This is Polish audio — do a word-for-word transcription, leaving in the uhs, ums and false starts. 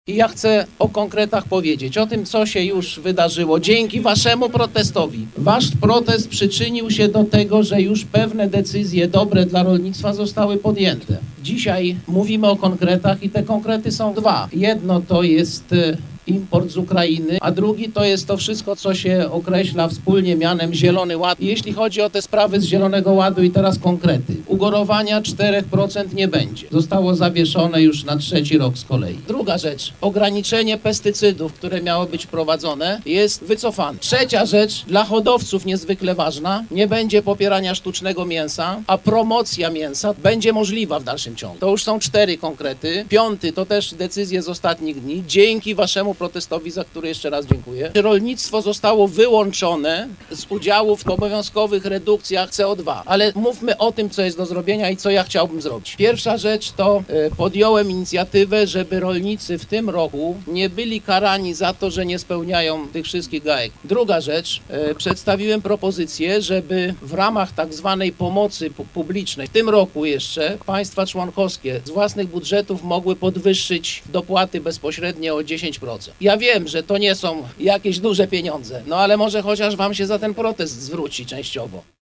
I ja chcę o konkretach powiedzieć, o tym, co się już wydarzyło dzięki waszemu protestowi. Wasz protest przyczynił się do tego, że już pewne decyzje dobre dla rolnictwa zostały podjęte. Dzisiaj mówimy o konkretach i te konkrety są dwa. Jedno to jest import z Ukrainy, a drugi to jest to wszystko, co się określa wspólnie mianem Zielony Ład. Jeśli chodzi o te sprawy z Zielonego Ładu i teraz konkrety. Ugorowania cztery procent nie będzie. Zostało zawieszone już na trzeci rok z kolei. Druga rzecz. Ograniczenie pestycydów, które miało być wprowadzone, jest wycofane. Trzecia rzecz, dla hodowców niezwykle ważna, nie będzie popierania sztucznego mięsa, a promocja mięsa będzie możliwa w dalszym ciągu. To już są cztery konkrety. Piąty to też decyzje z ostatnich dni. Dzięki waszemu protestowi, za który jeszcze raz dziękuję. Rolnictwo zostało wyłączone z udziału w obowiązkowych redukcjach C O dwa. Ale mówmy o tym, co jest do zrobienia i co ja chciałbym zrobić. Pierwsza rzecz to y, podjąłem inicjatywę, żeby rolnicy w tym roku nie byli karani za to, że nie spełniają tych wszystkich gajek. Druga rzecz, y, przedstawiłem propozycję, żeby w ramach tak zwanej pomocy pu- publicznej w tym roku jeszcze państwa członkowskie z własnych budżetów mogły podwyższyć dopłaty bezpośrednie o dziesięć procent. Ja wiem, że to nie są jakieś duże pieniądze, no ale może chociaż wam się za ten protest zwróci częściowo.